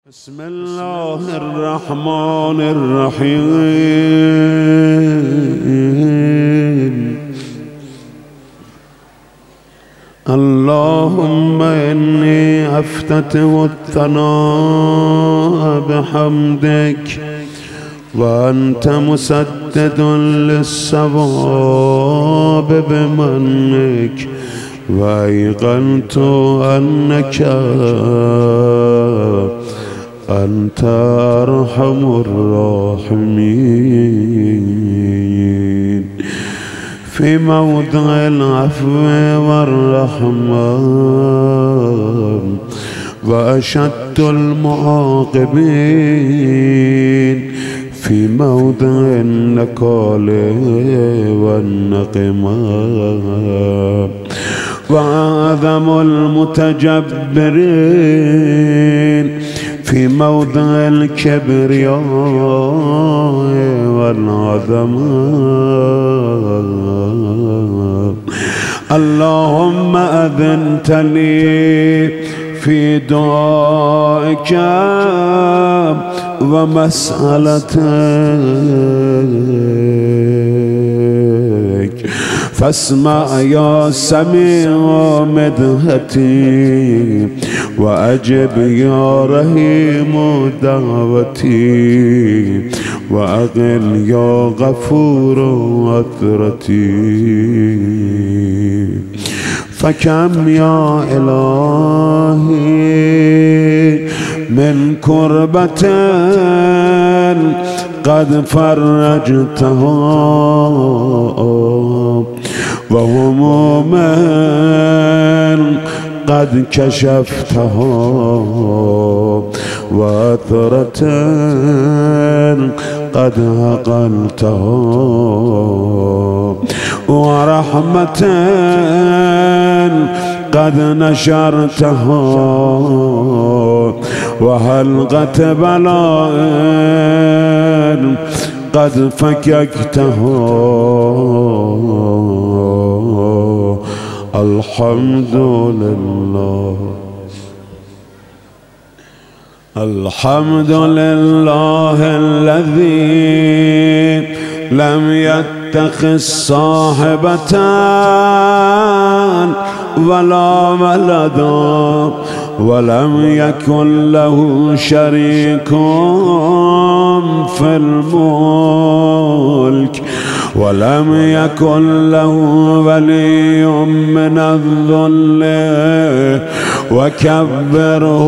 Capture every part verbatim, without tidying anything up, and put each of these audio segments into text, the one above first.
بسم الله الرحمن الرحيم. اللهم إني أفتتح الثناء بحمدك وأنت مسدد للصواب بمنك، وأيقنت أنك أنت أرحم الراحمين. في موضع العفو والرحمة وأشد المعاقبين، في موضع النكال والنقمة وأعظم المتجبرين، في موضع الكبرياء والعظمة. اللهم أذنت لي في دعائك ومسألتك، فاسمع يا سميع مدحتي، وأجب يا رحيم دعوتي، وأقل يا غفور عثرتي. فكم يا إلهي من كربة قد فرجتها، وهموما قد كشفتها، وأثرة قد عقلتها، ورحمة قد نشرتها، وحلقة بلاء قد فككتها. الحمد لله الحمد لله الذي لم يتخذ صاحبة ولا ولدا، ولم يكن له شريك في الملك، ولم يكن له ولي من الذل، وكبره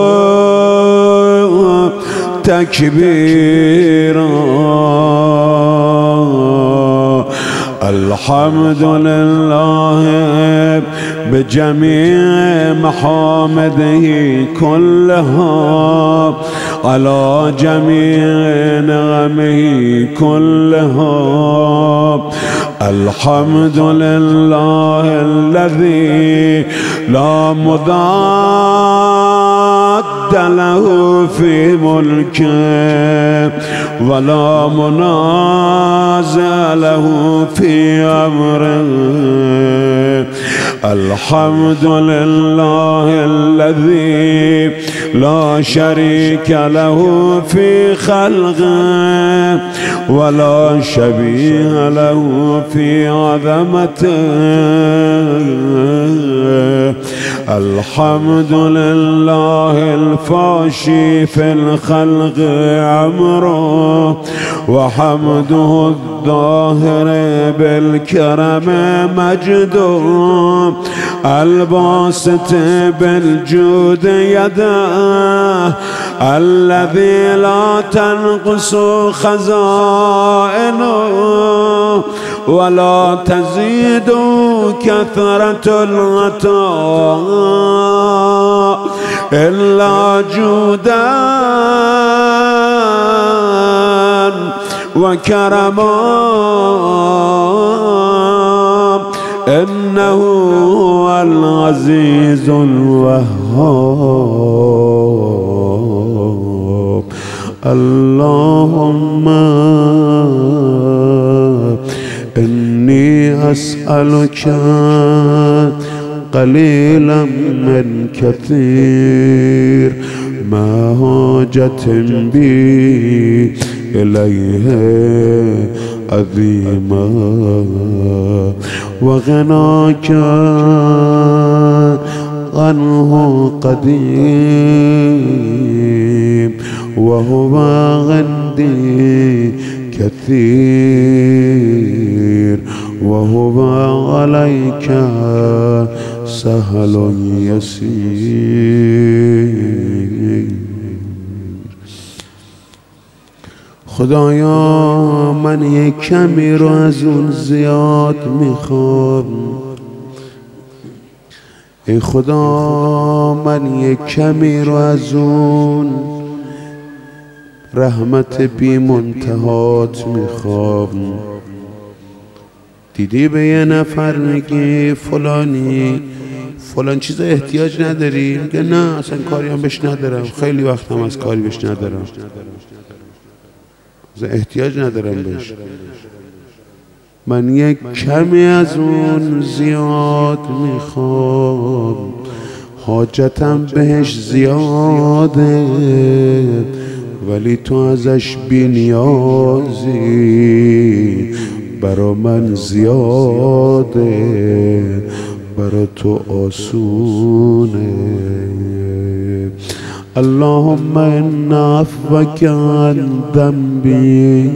تكبيرا. الحمد لله بجميع محامده كلها، على جميع نعمه كلها. الحمد لله الذي لا مضاد له في ملكه، ولا منازع له في أمره. الحمد لله الذي لا شريك له في خلقه، ولا شبيه له في عظمته. الحمد لله الفاشي في الخلق عمره، وحمده الظاهر بالكرم مجده، الباسط بالجود يده، الذي لا تنقص خزائنه ولا تزيد كثرة العطاء إلا جودا وكرما. إنه هو العزيز الوهاب. اللهم إني أسألك قليلا من كثير ما حاجة بي إليه عظيما وغناك عنه قديم وهو عندي كثير وهو عليك سهل يسير. خدایا من یک کمی رو از اون زیاد میخوام. ای خدا من یک کمی رو از اون رحمت بی منتهات میخوام. دیدی به یه نفر میگی فلانی فلان چیز احتیاج نداری؟ میگه نه اصلا کاری هم بهش ندارم، خیلی وقت هم از کاری بهش ندارم، احتیاج ندارم بهش. من یک کمی از اون زیاد میخوام، حاجتم بهش زیاده ولی تو ازش بی نیازی، برا من زیاده برا تو آسونه. اللهم إن عفوك عن ذنبي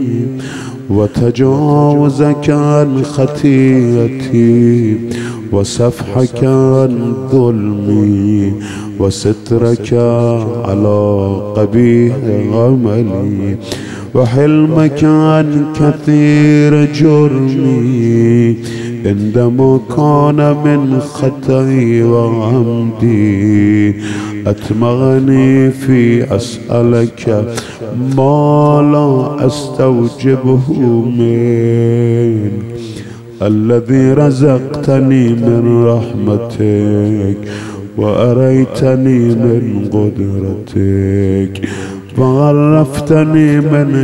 وتجاوزك عن خطيئتي وصفحك عن ظلمي وسترك على قبيح عملي وحلمك عن كثير جرمي عندما كان من خطئي وعمدي أتمغني في أسألك ما لا أستوجبه من الذي رزقتني من رحمتك وأريتني من قدرتك وعرفتني من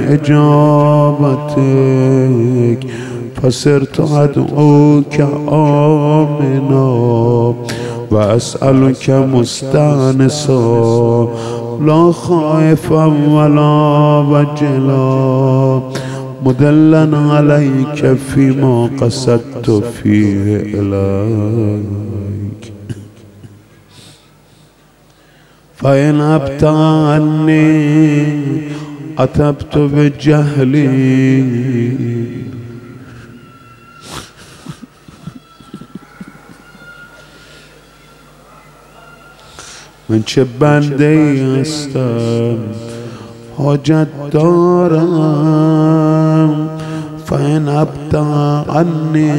إجابتك فصرت أدعوك آمنا وأسألك مستأنسا لا خائفا ولا وجلا مدلا عليك فيما قصدت فيه إليك. فإن أبت عني أتبت بجهلي من چه بنده ای هستم حاجت دارم. فإن أبت عني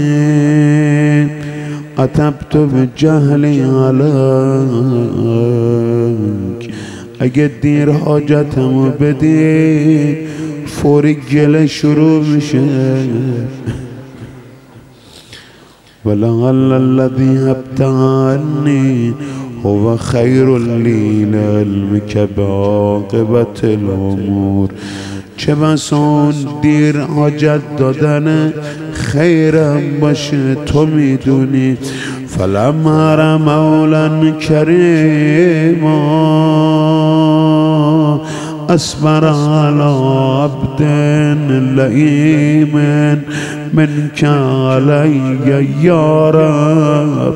أتبت بجهلی عليك. اگه دیر حاجتمو بدی فوری گله شروع میشه. ولعل الذي أبت عني هو خیر لی لعلمک بعاقبة الامور. چه بسا دیر حاجت دادن خیرم باشه تو میدونی. فلما ر مولا کریما اصبر على عبد لئیم منک علی یا رب.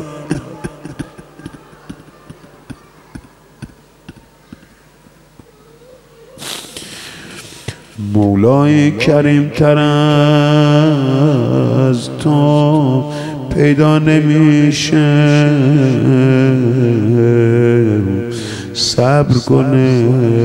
مولای کریم تر از تو پیدا نمیشه. صبر کنه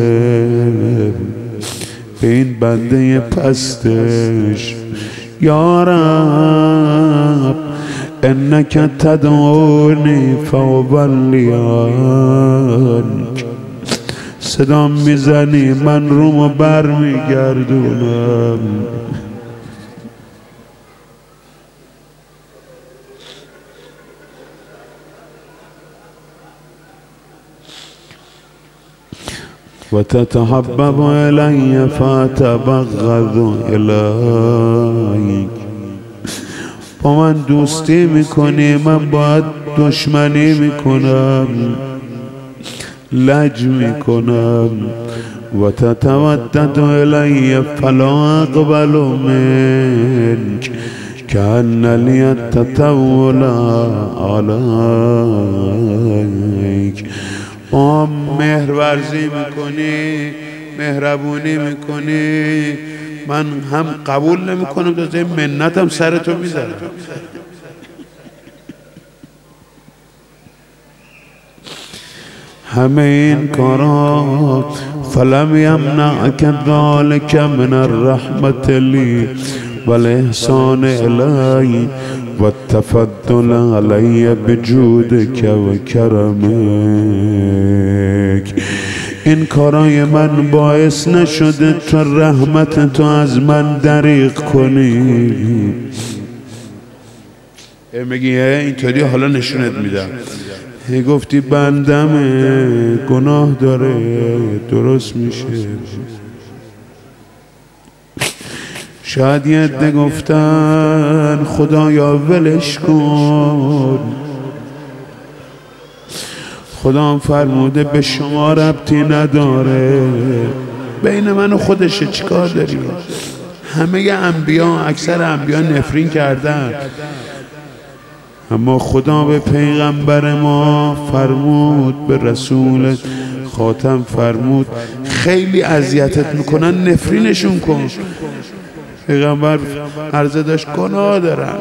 به این بنده پستش. یا رب انک تدعونی فاولیانک. صدا میزنی من رومو بر میگردونم. و تتحبب الی فتبغض الیک. با من دوستی میکنی من باید دشمنی میکنم. لج میکنم و تتودد الی فلا اقبل منک کأن لی التطول علیک. با مهرورزی میکنی، مهربونی میکنی، من هم قبول نمیکنم تا منتم سر تو میذارم. همه این کارا فلم یمنعک ذلک من الرحمت لی والاحسان الی والتفضل علی بجودک و کرمک. این کارای من باعث نشده تو رحمت تو از من دریغ کنی. میگی اینطوری حالا نشونت میدم. هی گفتی بندمه، گناه داره، درست میشه. شاید یه عده گفتن خدایا ولش کن، خدا هم فرموده به شما ربطی نداره، بین من و خودشه، چیکار داری؟ همه انبیا، اکثر انبیا نفرین کردن، اما خدا به پیغمبر ما فرمود، به رسول خاتم فرمود خیلی اذیتت میکنن نفرینشون کن. پیغمبر عرضه داشت گناه دارن.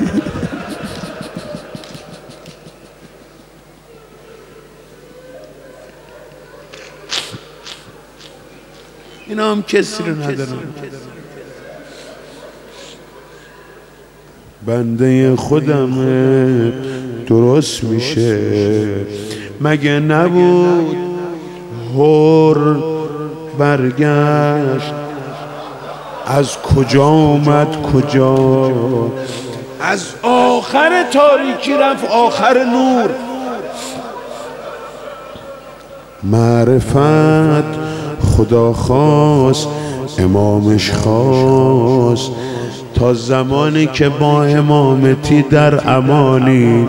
اینا هم کسی رو ندارن. بنده خودم درست میشه. مگه نبود هور برگشت، از کجا اومد کجا؟ از آخر تاریکی رفت آخر نور. معرفت خدا خواست، امامش خواست، تا زمانی که با امامتی در امانی.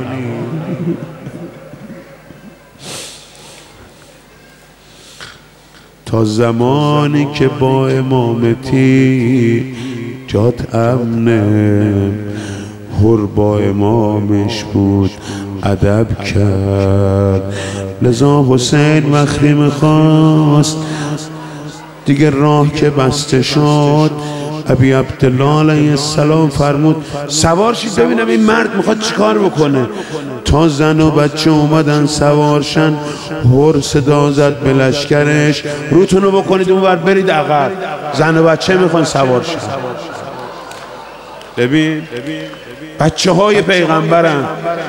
تا زمانی که با امامتی جات امنه. هر با امامش بود ادب کرد، لذا حسین مخری میخواست دیگه راه که بسته شد. ابی عبدالله علیه السلام فرمود سوار شید ببینم این مرد میخواد چیکار بکنه. تا زن و بچه اومدن سوارشن، هر صدا زد به لشکرش روتونو بکنید اون ور برید عقب، زن و بچه میخوان سوار شن. ببین بچه های پیغمبرن.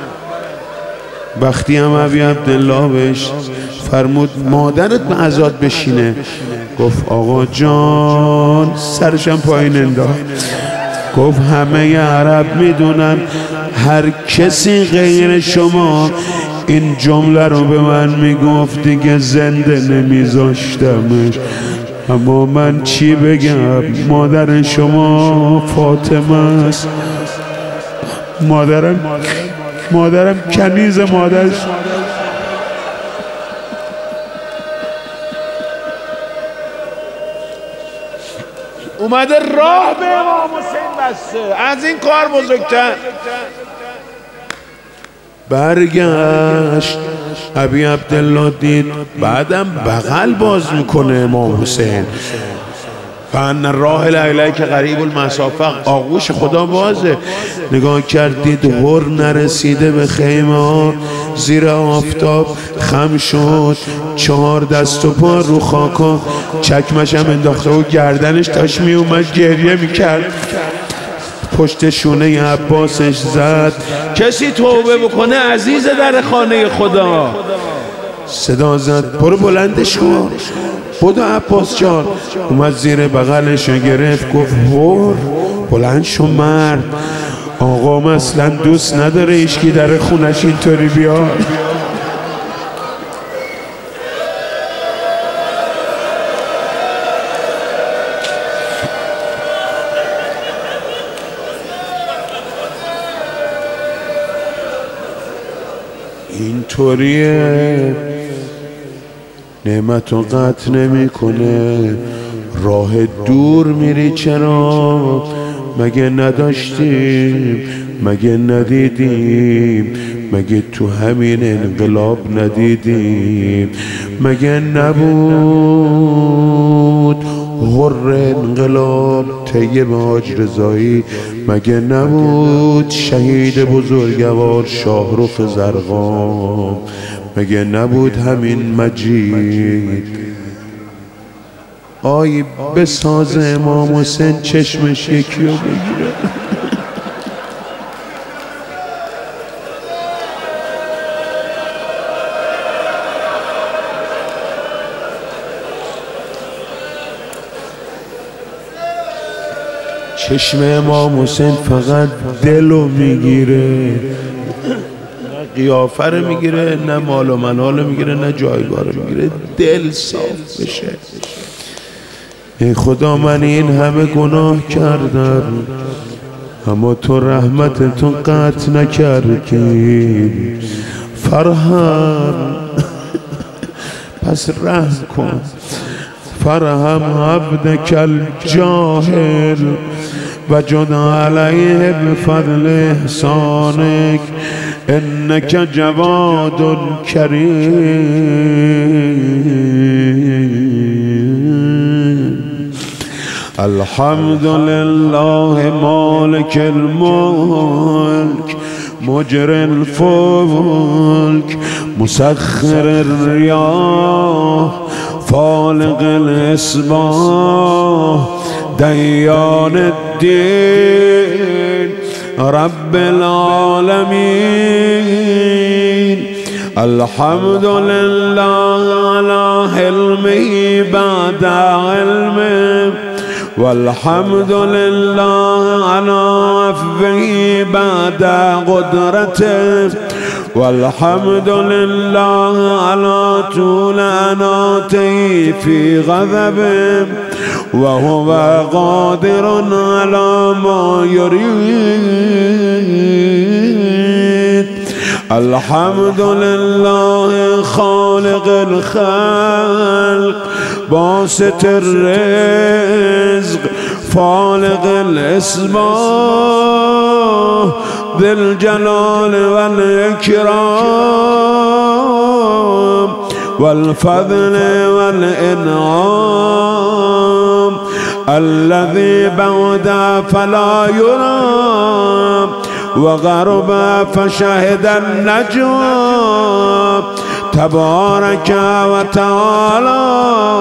وقتی هم ابی عبدالله بهش فرمود مادرت به عزاد بشینه، گفت آقا جان، سرشم پایین انداخت، گفت همه عرب میدونن هر کسی غیر شما این جمله رو به من میگفت دیگه زنده نمیذاشتمش، اما من چی بگم؟ مادر شما فاطمه است، مادرم مادرم کنیز مادرش. اومده راه به امام حسین بسته، از این کار بزرگتر. برگشت ابی عبدالله دید بعدم بغل باز میکنه امام حسین، فان راه الیک قریب المسافه، آغوش خدا بازه. نگاه کردید هر نرسیده به خیمه ها، زیر آفتاب خم شد، چهار دست و پا رو خاکا، چکمش هم انداخته و گردنش تاش می اومد گریه میکرد. پشت شونه عباسش زد کسی توبه بکنه عزیز در خانه خدا. صدا زد برو بلندش کن، بودو عباس جان. اومد زیر بغلش گرفت، گفت هر بلند شو مرد، آقا مثلا دوست نداره ایشکی در خونش اینطوری بیاد. اینطوریه. نعمت رو قطع نمی کنه. راه دور میری چرا؟ مگه نداشتیم؟ مگه ندیدیم؟ مگه تو همین انقلاب ندیدیم؟ مگه نبود غر انقلاب طیب حاج رضایی؟ مگه نبود شهید بزرگوار شاهرخ زرقام؟ مگه نبود همین مجید؟ آی بساز امام حسین چشمش یکی رو بگیره. چشم امام حسین فقط دلو میگیره، نه قیافه رو میگیره، نه مال و منال رو میگیره، نه جایگاه رو میگیره، دل صاف بشه. ای خدا من این همه گناه کردم اما تو رحمتتون قطع نکردی. فرهم پس رحم کن. فرهم عبدک الجاهل و جدا علیه بفضل احسانک انک جواد کریم. الحمد لله مالک الملک مجري الفلك مسخر الرياح فالق الإصباح ديان الدين رب العالمين. الحمد لله على حلمه بعد علمه والحمد لله على عفوه بعد قدرته والحمد لله على طول أناته في غضبه وهو قادر على ما يريد. الحمد لله خالق الخلق باسط الرزق فالق الإصباح ذي الجلال والإكرام والفضل والإنعام الذي بعد فلا يرام وغرب فشهد النجوى تبارك وتعالى.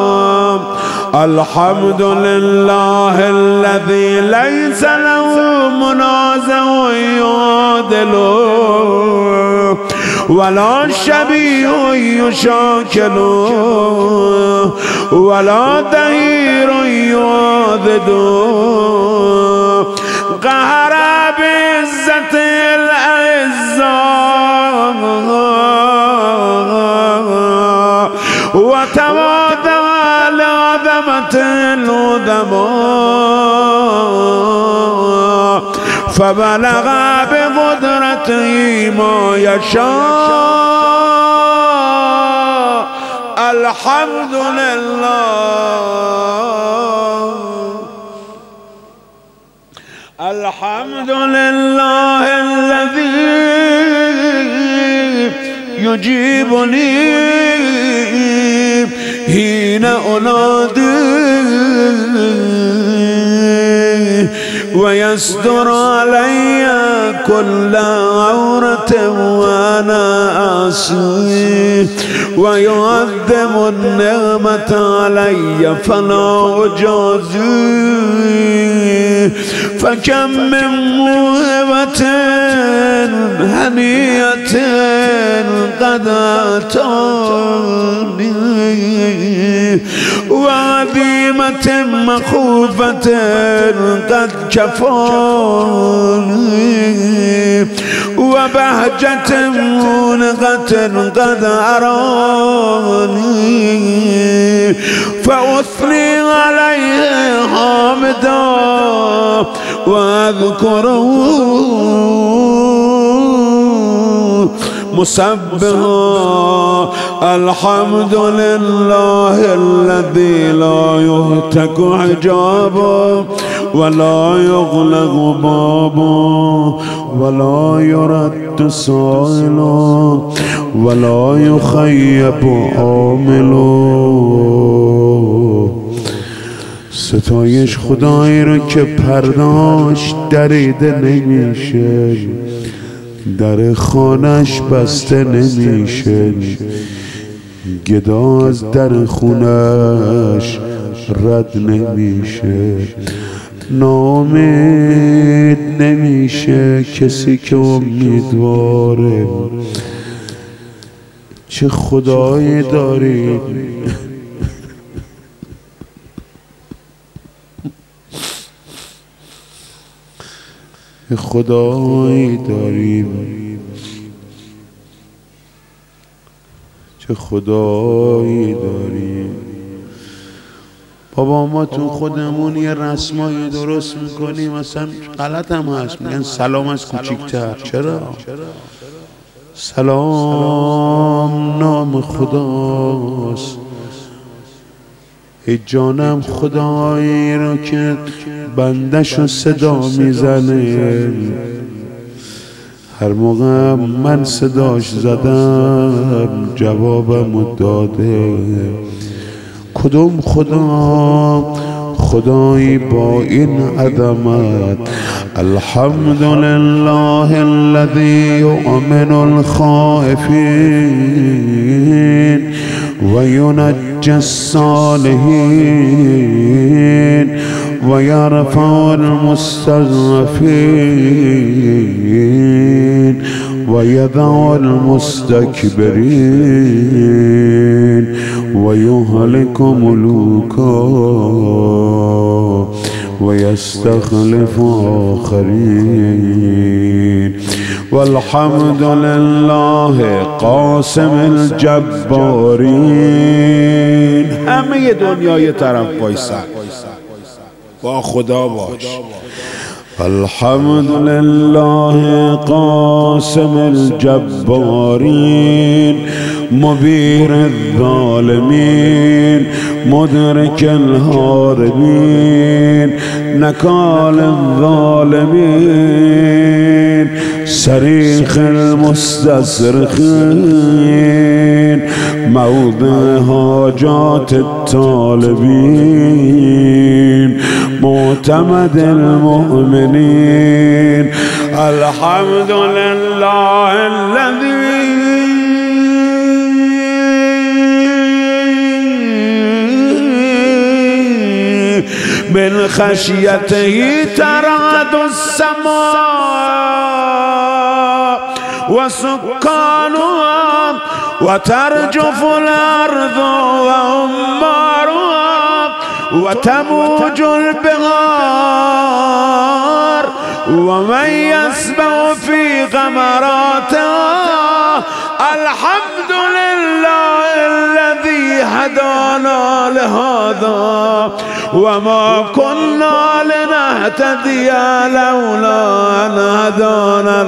الحمد لله الذي ليس له منازع يعادله ولا شبيه يشاكله ولا دهير يعاذده. قهر بعزة الأعزاء وتواضع لعظمة العظماء فبلغ بقدرته ما يشاء. الحمد لله الحمد لله الذي يجيبني حين أناديه ويستر علي كل عورة وأنا أعصيه ويعظم النعمة علي فلا أجازيه. فكم من موهبة هنية قد أتاني وعظيمة مخوفة قد كفاني وبهجة مونغة قد أراني فأثني عليه حامدا وأذكره مسبحا الحمد لله الذي لا يهتك حجابه ولا يغلق بابه ولا يرد سائله ولا يخيب عامله. ستایش خدایی رو که پرداش دریده نمیشه، در خانش بسته نمیشه، گدا از در خونش رد نمیشه، ناامید نمیشه کسی که امیدواره. چه خدایی داریم، خدایی داریم، چه خدایی داریم. بابا ما تو خودمون یه رسمایی درست میکنیم، مثلا غلط هم هست، میگن سلام از کوچیکتر. چرا؟ سلام نام خداست. ای جانم خدایی رو که بندشو صدا میزنه، هر موقع من صداش زدم جوابمو داده. کدوم خدا؟ خدایی با این عظمت. الحمد لله الذي يؤمن الخائفين وينجي الصالحين ويرفع المستضعفين ويدع المستكبرين ويهلك ملوكا ويستخلف آخرين. والحمد لله قاسم الجبارين. همه دنیای طرف وایسن، با خدا باش. الحمد لله قاسم الجبارين مبير الظالمين مدرك الهاربين نكال الظالمين صريخ المستصرخين موضع حاجات الطالبين معتمد المؤمنين. الحمد لله الذي من خشيته ترعد السماء وسكانها وترجف الأرض وأمارها وتموج البغار ومن يسبح في غمراتها. الحمد لله الذي هدانا لهذا وما كنا لنهتدي لولا أن هدانا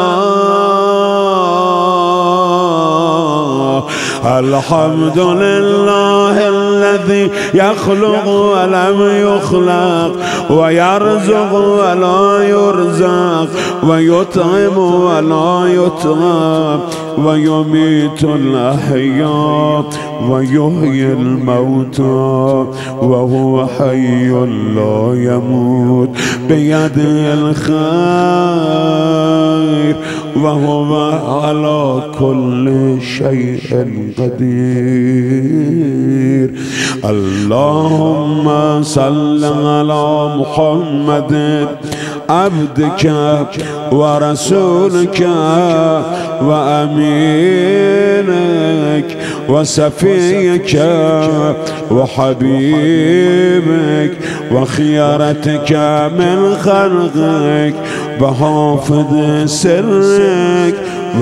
الله. الحمد لله الذي يخلق ولم يخلق ويرزق ولا يرزق ويطعم ولا يطعم ويميت الأحياء ويحيي الموتى وهو حي لا يموت بيده الخير وهو على كل شيء قدير. اللهم صل على محمد عبدك ورسولك وأمينك وسفيك وحبيبك وخيرتك من خلقك وحافظ سرك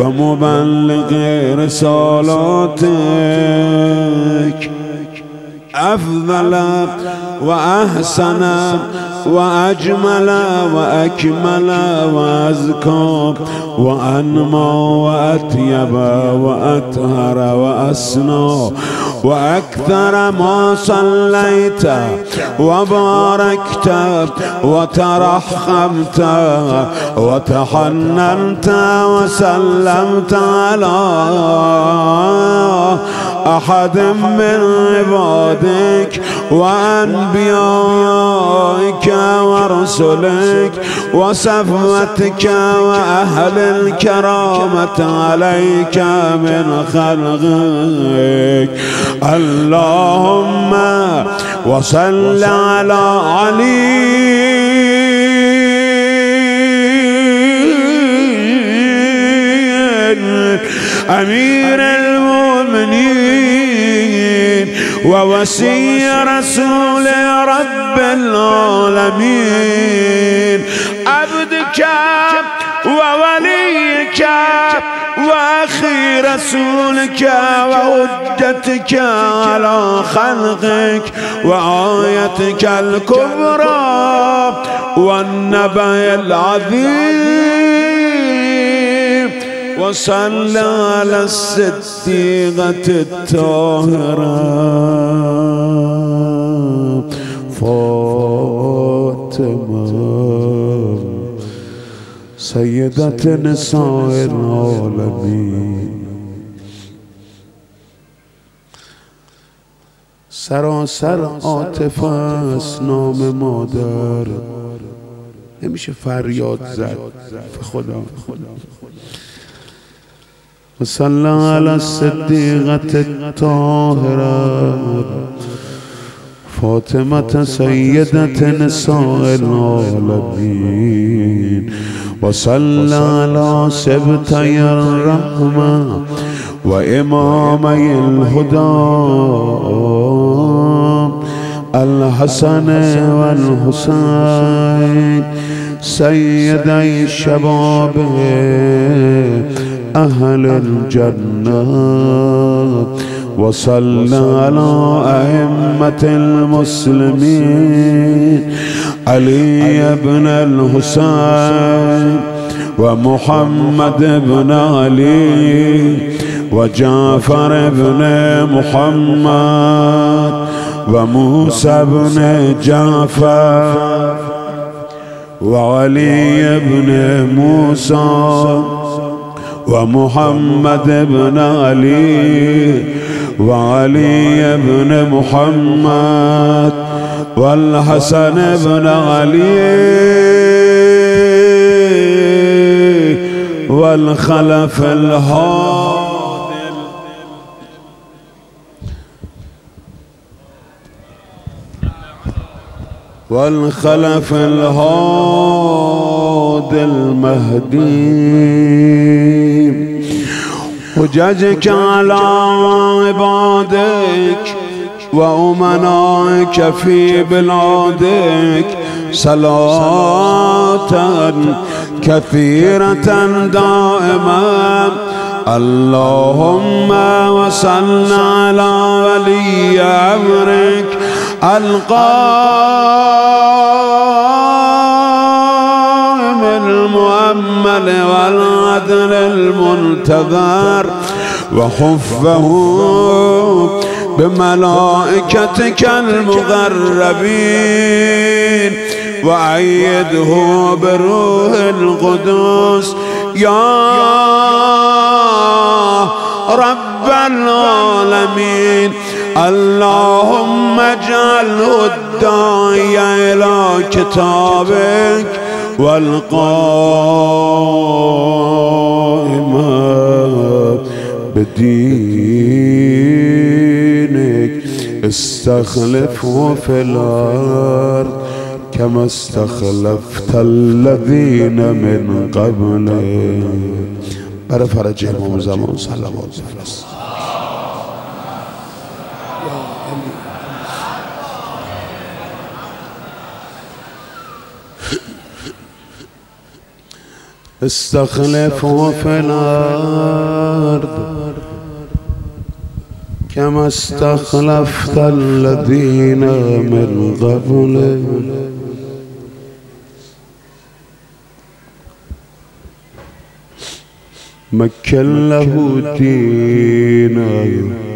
ومبلغ رسالاتك. أفضل وأحسن وأجمل وأكمل وأزكى وأنمى وأطيب وأطهر وأسنى وأكثر ما صليت وباركت وترحمت وتحننت وسلمت على أحد من عبادك وأنبيائك ورسلك وصفوتك وأهل الكرامة عليك من خلقك. اللهم وصل على علي أمير المؤمنين ووصي رسول رب العالمين، عبدك ووليك وأخي رسولك وحجتك على خلقك وآيتك الكبرى والنبأ العظيم، وصلى على الصديقة الطاهرة فاطمة سيدة نساء العالمين. سراسر عاطفه است نام مادر، نمیشه فریاد زد خدا. وصلى على الصديقة الطاهرة فاطمة سيدة نساء العالمين، وصلى على سبتي الرحمة وإمامي الهدى الحسن والحسين سيدي الشباب أهل الجنة، وصلى على أئمة المسلمين علي بن الحسين ومحمد بن علي وجعفر بن محمد وموسى بن جعفر وعلي بن موسى ومحمد بن علي وعلي بن محمد والحسن بن علي والخلف الهادي والخلف الهادي المهدي، حججك على عبادك وأمنائك في بلادك صلاة كثيرة دائمة. اللهم وصل على ولي أمرك القائم المؤمل والعدل المنتظر، وحفه بملائكتك المقربين، وأيده بروح القدس يا رب العالمين. اللهم اجعله الداعي إلى كتابك والقائم بدينك، استخلفه في الأرض كما استخلفت الذين من قبله. برای فرج امام زمان صلوات بفرست. استخلفه في الأرض كما استخلفت الذين من قبلك مكن له دينا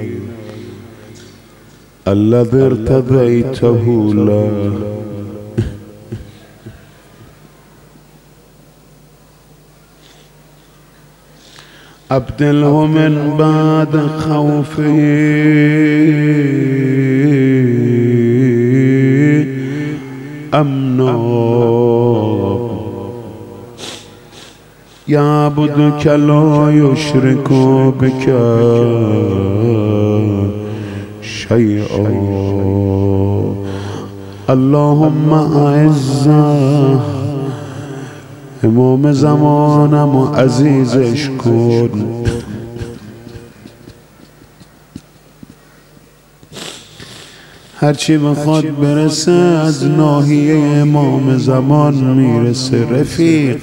الذي ارتضيته له أبدله من بعد خوفه أمنا يعبدك لا يشرك بك شيئا اللهم أعز امام زمانم و عزیزش کن هرچی بخواد برسه از ناحیه امام زمان میرسه رفیق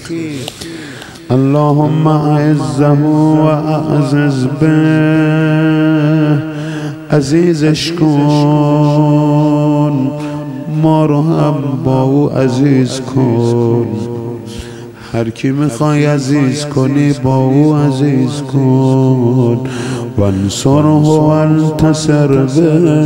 اللهم اعزه و اعزز به عزیزش کن ما رو هم با او عزیز کن هر کی میخوای عزیز کنی با او عزیز کن وانصره وانتصر به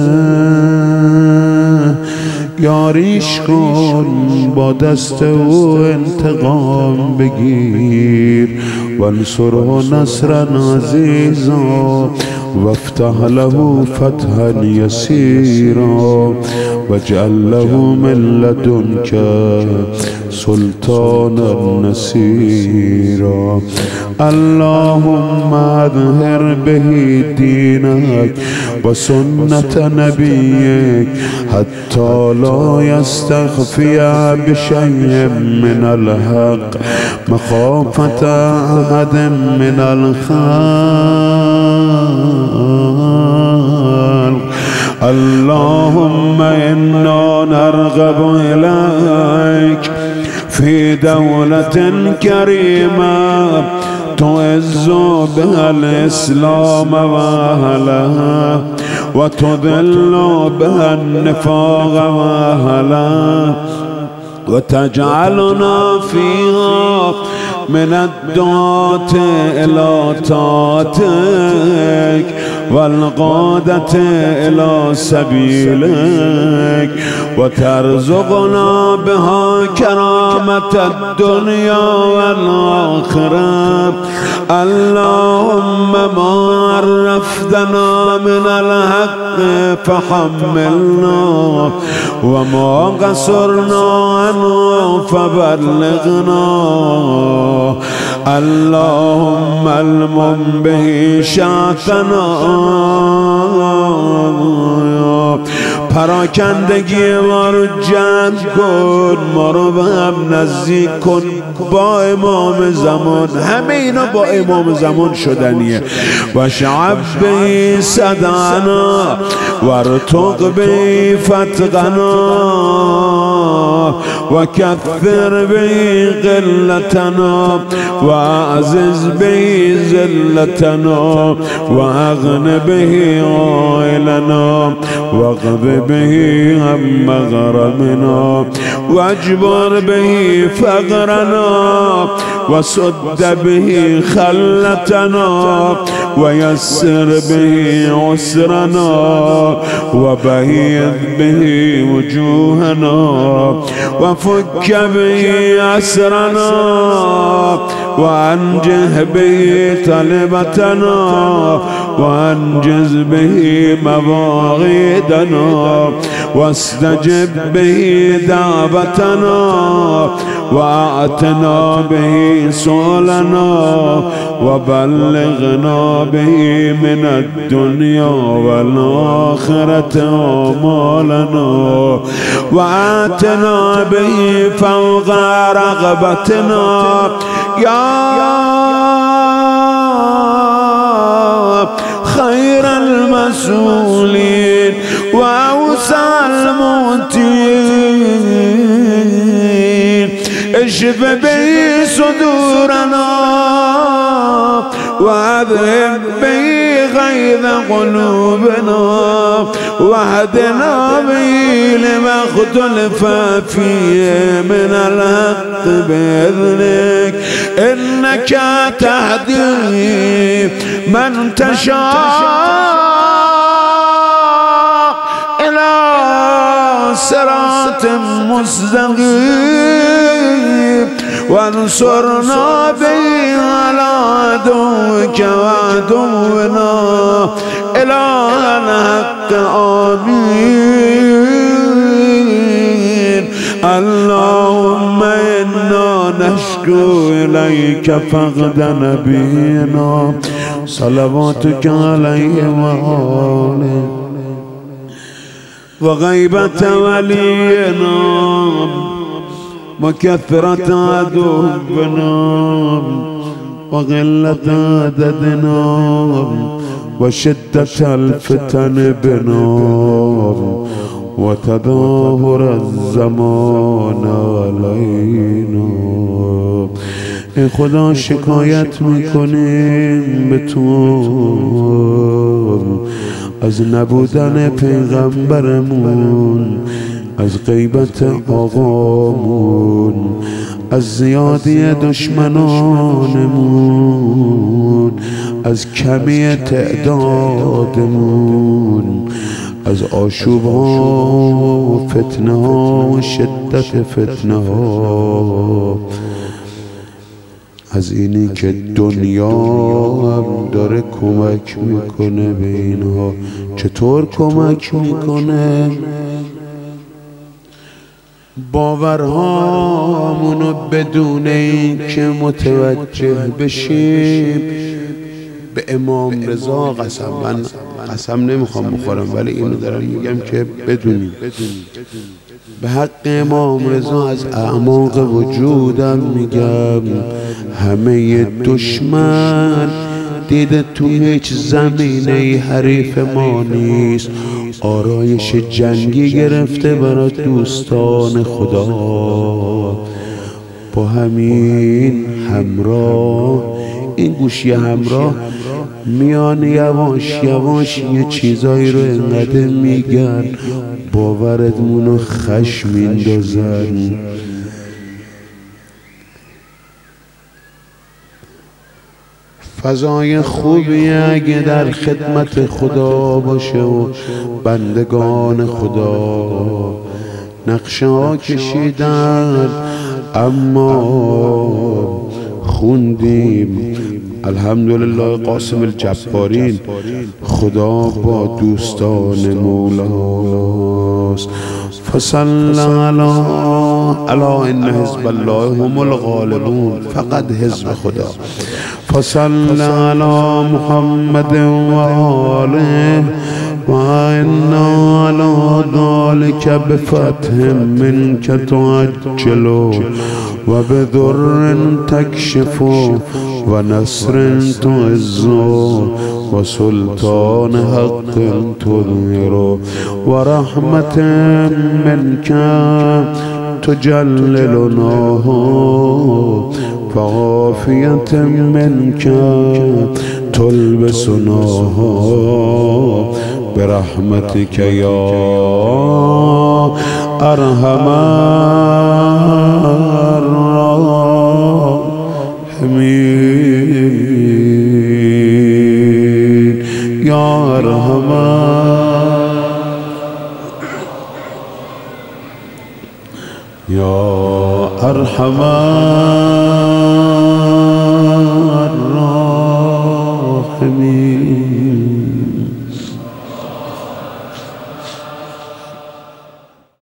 یاریش کن با دست او انتقام بگیر وانصره نصرا عزیزا وافتح له فتحا یسیرا واجعل له من لدنک سلطانا نصيرا اللهم اظهر به دينك وسنة نبيك حتى لا يستخفي بشيء من الحق مخافة أحد من الخلق اللهم إنا نرغب إليك في دولة كريمة تعز بها الإسلام وأهلها وتذل بها النفاق وأهلها وتجعلنا فيها من الدعاة إلى طاعتك والقادة إلى سبيلك وترزقنا بها كرامة الدنيا والآخرة اللهم ما عرفتنا من الحق فحملنا وما قصرنا عنه فبلغنا اللهم المم به شأننا پراکندگی ما رو جمع کن ما رو به هم نزدیک کن با امام زمان همه اینا با امام زمان شدنیه و شعب به صدعنا و رتق به فتقنا و کثر به قلتنا و عزز به ذلتنا و اغن به عائلنا و غب به هم مغرمنا واجبر به فقرنا وسد به خلتنا ويسر به عسرنا وبيض به وجوهنا وفك به أسرنا وأنجه به طلبتنا وأنجز به مواعيدنا واستجب به دعوتنا وأعتنا به سؤلنا وبلغنا به من الدنيا والآخرة آمالنا وآتنا به فوق رغبتنا يا خير المسؤولين وأوسع المؤتين اشف به صدورنا واذهب به غيظ قلوبنا واهدنا به لما اختلف فيه من الحق بإذنك إنك تهدي من تشاء إلى صراط مستقيم وانصرنا به على عدوك وعدونا إله الحق آمين. اللهم إنا نشكو إليك فقد نبينا صلواتك عليه وآله وغيبة ولينا وكثرة عدونا وقلة عددنا وشدة الفتن بنا وتظاهر الزمان علينا. ای خدا شکایت میکنیم به تو از نبودن پیغمبرمون، از غیبت آقامون، از زیادی دشمنانمون، از کمی تعدادمون، از آشوب ها فتنه ها و شدت فتنه ها، از اینی که دنیا هم داره کمک میکنه به اینها. چطور کمک میکنه؟ باورهامونو بدون این که متوجه بشیم به امام رضا قسم، من قسم نمیخوام بخورم ولی اینو دارم میگم که بدونیم، به حق امام رضا از اعماق وجودم میگم، همه دشمن دیده تو هیچ زمینه حریف ما نیست، آرایش جنگی گرفته برای دوستان خدا، با همین همراه این گوشی همراه میان یواش یواش یه چیزایی رو انقدر میگن باورتمونو خشم میندازن. فضای خوبی اگه در خدمت خدا باشه و بندگان خدا نقشه ها کشیدن، اما خوندیم الحمدلله قاسم الجبارین خدا با دوستان مولاست. فصل علی علی ان حزب الله هم الغالبون، فقط حزب خدا. فصل علی محمد و آله و انا علی ذلك بفتح منك تعجل و بضر تکشف و نصر تعز و سلطان حق تظهر و رحمت منك تجللنا و عافیت منك تلبسنا برحمتك یا ارحم الراحمین یا ارحم یا ارحم